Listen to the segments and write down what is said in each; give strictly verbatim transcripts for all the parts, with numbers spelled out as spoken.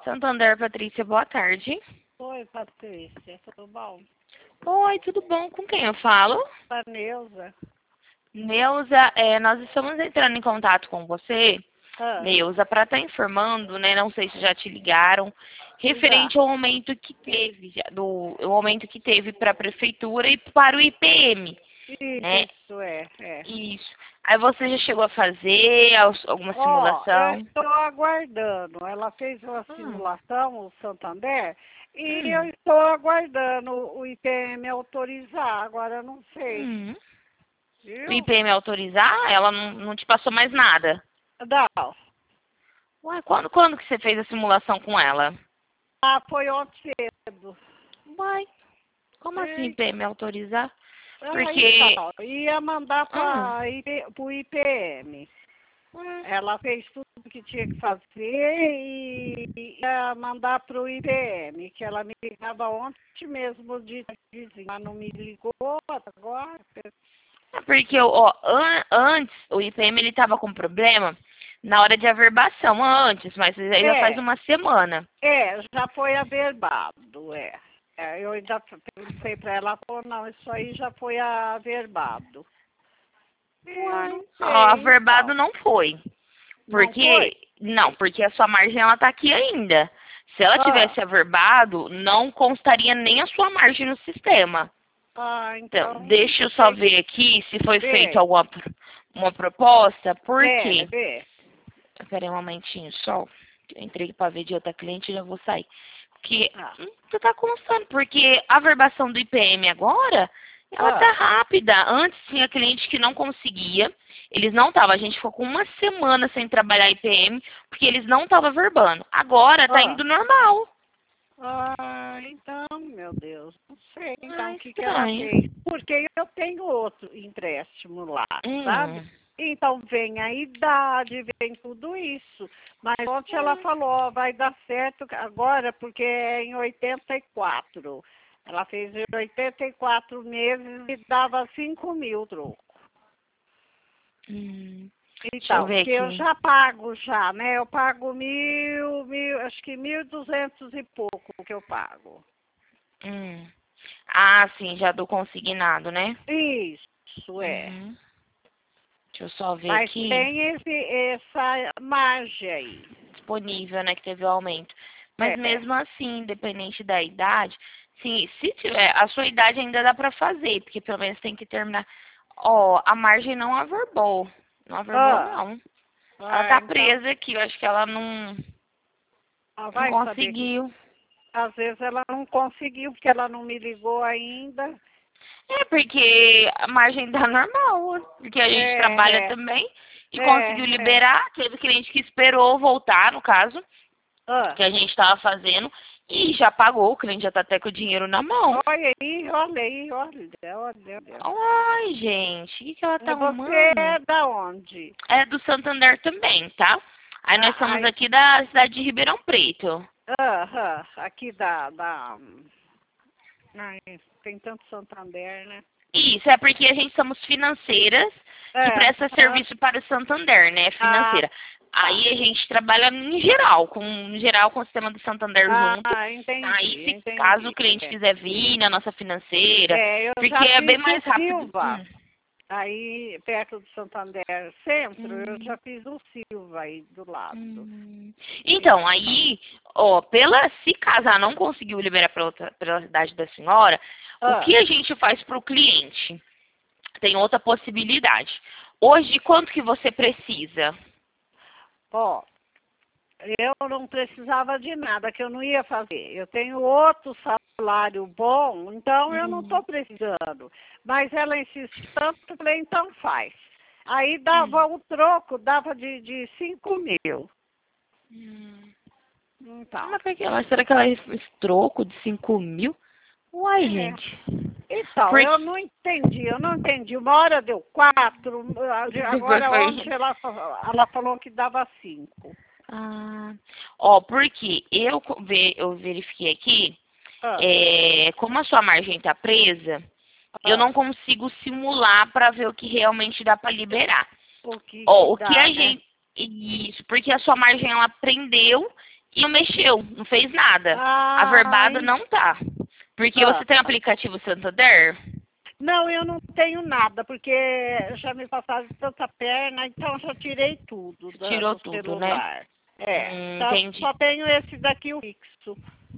Santander, Patrícia, boa tarde. Oi, Patrícia, tudo bom? Oi, tudo bom? Com quem eu falo? A Neuza. Neuza, é, nós estamos entrando em contato com você, Ah, Neuza, para estar informando, né? Não sei se já te ligaram, referente já. ao aumento que teve, já- do o aumento que teve para a prefeitura e para o I P M, né? Isso, é, é. Isso. Aí você já chegou a fazer als- alguma Ó, eu simulação? estou aguardando. Ela fez uma Hum, simulação, o Santander, e eu hum, estou aguardando o I P M autorizar. Agora eu não sei, hum. O viu? I P M autorizar, ela não, não te passou mais nada. Não. Ué, quando, quando que você fez a simulação com ela? Ah, foi ontem cedo. Uai, como assim E, I P M autorizar? ah, Porque. então, ia mandar Ah, para o I P M. hum, Ela fez tudo que tinha que fazer e ia mandar para o I P M, que ela me ligava ontem mesmo de vizinha, mas não me ligou agora. é porque, ó, an- antes o I P M ele tava com problema na hora de averbação, antes, mas aí já faz É, uma semana. é, já foi averbado, é. É, eu ainda perguntei para ela, ela falou, não, isso aí já foi averbado. Eu Uai, não ó, sei, averbado então. não foi. Não foi? Porque, não, porque a sua margem ela tá aqui ainda. Se ela Ah, tivesse averbado, não constaria nem a sua margem no sistema. ah, Então, então, não deixa eu só sei. ver aqui se foi feita Vê, alguma pro- uma proposta. Por vê, quê? vê. Espera aí um momentinho só. Eu entrei para ver de outra cliente e já vou sair. Porque Ah, hum, você tá constando, porque a verbação do I P M agora, ela tá ah, rápida. Antes tinha cliente que não conseguia, eles não estavam, a gente ficou com uma semana sem trabalhar I P M, porque eles não estavam verbando. Agora tá ah. indo normal. Ah, então, meu Deus, não sei então Ah, o que que ela estranho. fez. Porque eu tenho outro empréstimo lá, sabe? Hum, Então vem a idade, vem tudo isso. Mas ontem ela hum, falou, ó, vai dar certo agora porque é em oitenta e quatro. Ela fez em oitenta e quatro meses e dava cinco mil troco. hum. Deixa eu Então, ver porque eu aqui. já pago já, né? Eu pago mil, mil, acho que mil e duzentos e pouco que eu pago. Hum. Ah, sim, já do consignado, né? Isso, é. Uhum. Deixa eu só ver Mas aqui. tem esse, essa margem aí. Disponível, né, que teve o aumento. Mas É. mesmo assim, independente da idade, sim, se tiver, a sua idade ainda dá pra fazer, porque pelo menos tem que terminar. Ó, a margem não averbou. Não averbou, Ah, não. Ela ah, tá então, presa aqui, eu acho que ela não, ela não vai saber que conseguiu. às vezes ela não conseguiu, porque ela não me ligou ainda. É, porque a margem tá normal, porque a gente trabalha É, é, também e conseguiu é, é. liberar. Teve cliente que esperou voltar, no caso, Ah, que a gente estava fazendo, e já pagou, o cliente já tá até com o dinheiro na mão. olha aí, olha aí, olha, olha, olha. Ai, gente, o que, que ela tá E você arrumando? é da onde? É do Santander também, tá? Aí nós Ah, somos aí, aqui da cidade de Ribeirão Preto. ah, ah, aqui da, da... Ai, tem tanto Santander, né? Isso, é porque a gente somos financeiras que É, presta ah, serviço para o Santander, né? ah, Financeira. tá. Aí a gente trabalha em geral, com em geral com o sistema do Santander junto. Ah, Aí, entendi, se caso o entendi. cliente É, quiser vir na nossa financeira, É, eu porque já é bem fiz o mais rápido. Silva, Hum. aí perto do Santander Centro, eu Hum. já fiz o Silva aí do lado. Hum. E- Então, aí, ó, pela, se casar não conseguiu liberar pela, outra- pela cidade da senhora, o Ah, que a gente faz para o cliente? Tem outra possibilidade. Hoje, quanto que você precisa? ó, eu não precisava de nada, que eu não ia fazer. Eu tenho outro salário bom, então eu não Hum, estou precisando. Mas ela insiste tanto, eu falei, então faz. Aí hum, dava o troco, dava de, de cinco mil. hum. Então, Mas, por quê? Mas será que ela fez troco de cinco mil? Uai, é. gente. Então, Porque eu não entendi, eu não entendi. Uma hora deu quatro, depois agora ontem foi. ela, ela falou que dava cinco. Ah, ó, porque eu, co- ve- eu verifiquei aqui, Ah, é, como a sua margem está presa, eu ah, não consigo simular para ver o que realmente dá para liberar. o que que Ó, o que dá, a né? gente. Isso, porque a sua margem ela prendeu e não mexeu, não fez nada. Ah, Averbado não tá. Porque tá. você tem o aplicativo Santander? Não, eu não tenho nada, porque já me passaram tanta perna, então já tirei tudo do, Tirou do tudo, né? celular. É, Hum, só, entendi. só tenho esse daqui, o fixo.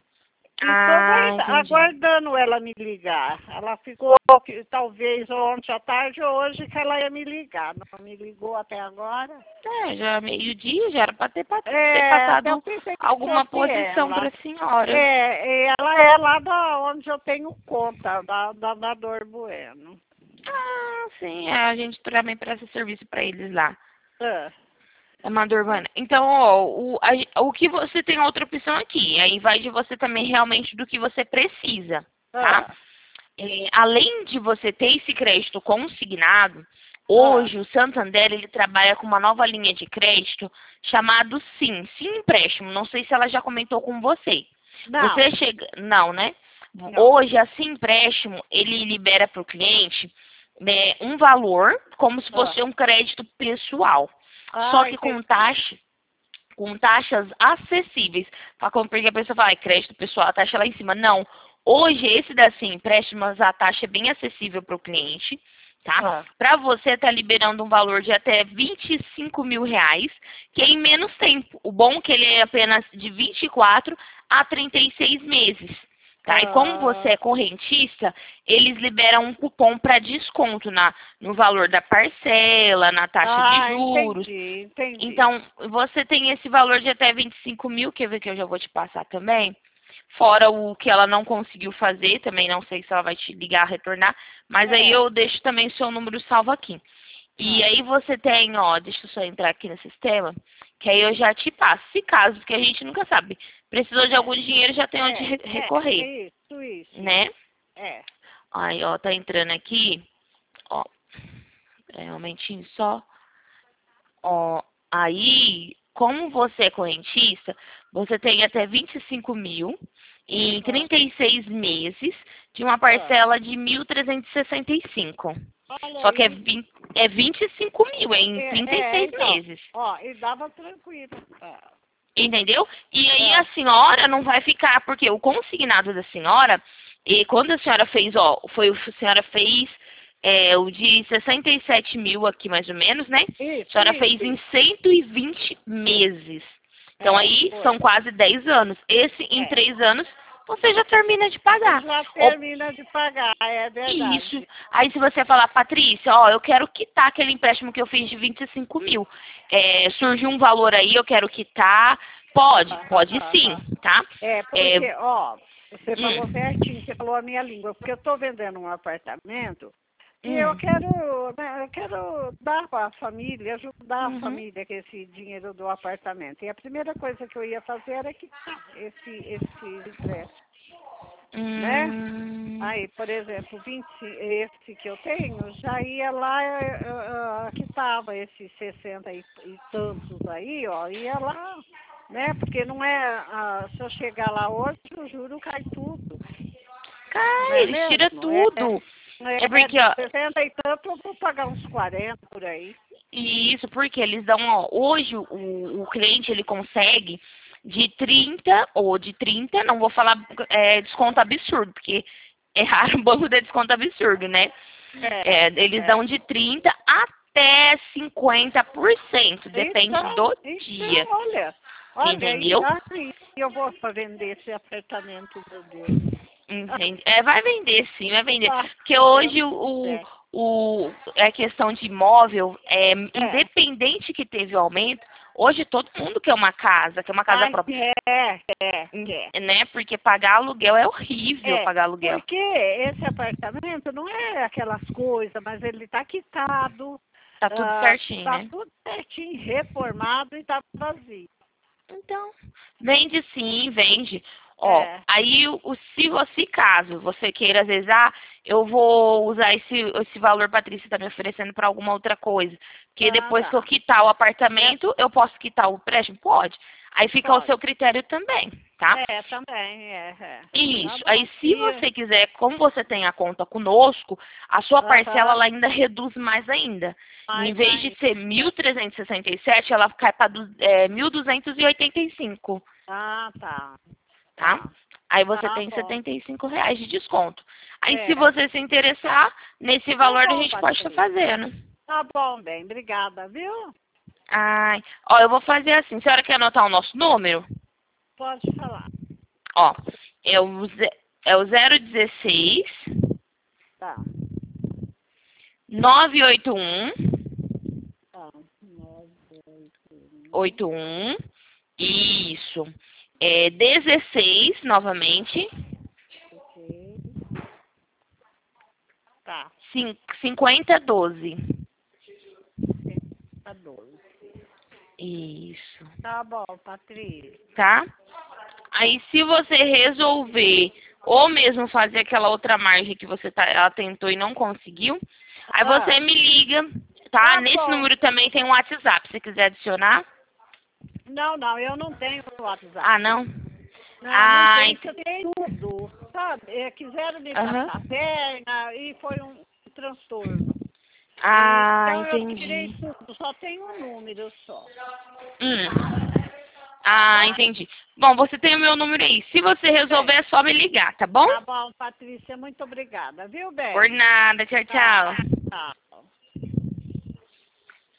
E estou Ah, entendi. aguardando ela me ligar. Ela ficou, que, talvez, ontem à tarde ou hoje que ela ia me ligar. Não me ligou até agora. É, já é meio-dia, já era pra ter, pa- ter É, eu passado pensei que alguma fosse posição ela. pra senhora. É, ela é lá da onde eu tenho conta, da, da, da Dor Bueno. Ah, sim, é, a gente também presta serviço pra eles lá. Ah, Amador Urbana. Então, ó, o, a- o que você tem outra opção aqui. Aí vai de você também realmente do que você precisa, tá? ah, É, além de você ter esse crédito consignado, ah. hoje o Santander ele trabalha com uma nova linha de crédito chamado Sim, Sim Empréstimo. Não sei se ela já comentou com você. Não, Você chega, não, né? não. Hoje a Sim Empréstimo ele libera para o cliente, né, um valor como se Ah, fosse um crédito pessoal, só ah, que com entendi. taxa com taxas acessíveis. Tá? Como porque a pessoa fala, ah, crédito pessoal, a taxa é lá em cima. Não. Hoje, esse da Sim Empréstimos, a taxa é bem acessível para o cliente. Tá? Ah, Para você estar tá liberando um valor de até vinte e cinco mil reais, que é em menos tempo. O bom é que ele é apenas de vinte e quatro a trinta e seis meses. Tá? E como você ah, é correntista, eles liberam um cupom para desconto na, no valor da parcela, na taxa de ah, juros. entendi, entendi. Então, você tem esse valor de até vinte e cinco mil, quer ver que eu já vou te passar também. Fora o que ela não conseguiu fazer, também não sei se ela vai te ligar, retornar, mas aí É, eu deixo também o seu número salvo aqui. E ah, aí você tem, ó, deixa eu só entrar aqui no sistema, que aí eu já te passo. Se caso, porque a gente nunca sabe, precisou de é, algum dinheiro, já tem onde é, re- é, recorrer, isso, isso, né? isso. É, Aí, ó, tá entrando aqui, ó, é um momentinho só. Ó, aí, como você é correntista, você tem até vinte e cinco mil em ah, trinta e seis meses de uma ah. parcela de mil trezentos e sessenta e cinco. Olha Só que é, aí. vinte, é vinte e cinco mil em É, trinta e é, seis então, meses. ó, e dava tranquilo. Ah, Entendeu? E aí a ah, senhora não vai ficar, porque o consignado da senhora, e quando a senhora fez, ó, foi o que a senhora fez é, o de sessenta e sete mil aqui mais ou menos, né? A isso, senhora isso, fez em isso. cento e vinte meses. Então É, aí foi. são quase dez anos. Esse em É. três anos você já termina de pagar. Já Ou termina de pagar, é isso. verdade. Aí se você falar, Patrícia, ó, eu quero quitar aquele empréstimo que eu fiz de vinte e cinco mil. É, surgiu um valor aí, eu quero quitar. Pode, Aham, pode sim, aham. tá? É, É, porque, ó, você falou hum, certinho, você falou a minha língua, porque eu estou vendendo um apartamento e eu hum, quero, né, eu quero dar para a família, ajudar a uhum, família com esse dinheiro do apartamento. E a primeira coisa que eu ia fazer era quitar esse, esse empréstimo, né? hum, Aí, por exemplo, vinte esse que eu tenho, já ia lá, eh, eh, que estava esses sessenta e, e tantos aí, ó, ia lá, né? Porque não é, ah, se eu chegar lá hoje, o juro cai tudo, não Cara, é eles tiram mesmo? É, tudo. É é porque, de ó, sessenta e tanto, eu vou pagar uns quarenta por aí. e isso porque eles dão, ó, hoje o, o cliente ele consegue de trinta ou de trinta, não vou falar é, desconto absurdo, porque é raro o banco dar desconto absurdo, né? É, É, eles é. dão de trinta até cinquenta por cento, depende Então, do dia, então, olha, olha aí, entendeu? ai, eu vou para vender esse apartamento, meu Deus. Entende? É, vai vender sim, vai vender. Ah, Porque Deus hoje do o, céu. o, a questão de imóvel, é, É. independente que teve o aumento, hoje todo mundo quer uma casa, quer uma casa Ai, própria. é, é, Hum, é. Né? Porque pagar aluguel é horrível É, pagar aluguel. porque esse apartamento não é aquelas coisas, mas ele está quitado, Tá tudo ah, certinho, tá né? tudo certinho, reformado e tá vazio. Então, vende sim, vende. Ó, É, aí o, o- se você, caso você queira, às vezes, ah, eu vou usar esse, esse valor, Patrícia está me oferecendo para alguma outra coisa. Porque ah, depois que eu tá. quitar o É, apartamento, eu posso quitar o empréstimo? Pode. Aí fica ao pode. seu critério também, tá? É, também, é, é. Tá Isso. bom. Aí, se E, você quiser, como você tem a conta conosco, a sua parcela aham, ela ainda reduz mais ainda. Em mais vez de ainda. ser mil trezentos e sessenta e sete, ela cai para é, mil duzentos e oitenta e cinco. Ah, tá. Tá? Tá. Aí você Tá tem bom. setenta e cinco reais de desconto. Aí É. se você se interessar, nesse valor Tá a bom, gente pode estar Patrícia. fazendo. Tá bom, bem. Obrigada, viu? Ai, ó, eu vou fazer assim. A senhora quer anotar o nosso número? Pode falar. Ó, é o, ze- é o zero dezesseis, Tá. nove oito um, Tá. Nove, oito, oito um, isso. É dezesseis, novamente, ok. Tá. cin- cinquenta, doze. Tá doze. Isso, Tá bom, Patrícia. tá? Aí se você resolver, ou mesmo fazer aquela outra margem que você tá, ela tentou e não conseguiu, aí Ah, você me liga, tá? tá Nesse bom. número também tem um WhatsApp, se você quiser adicionar. Não, não, eu não tenho WhatsApp. Ah, não? Não, não Ah, tem, ent... tem tudo, sabe? É, quiseram me Aham. passar a perna e foi um transtorno. Ah, Então eu tirei entendi. tudo, só tem um número só. Hum. Tá Ah, bom? entendi. Bom, você tem o meu número aí. Se você resolver, é só me ligar, tá bom? Tá bom, Patrícia, muito obrigada, viu, bem? Por nada. Tchau, Tá, tchau. tá.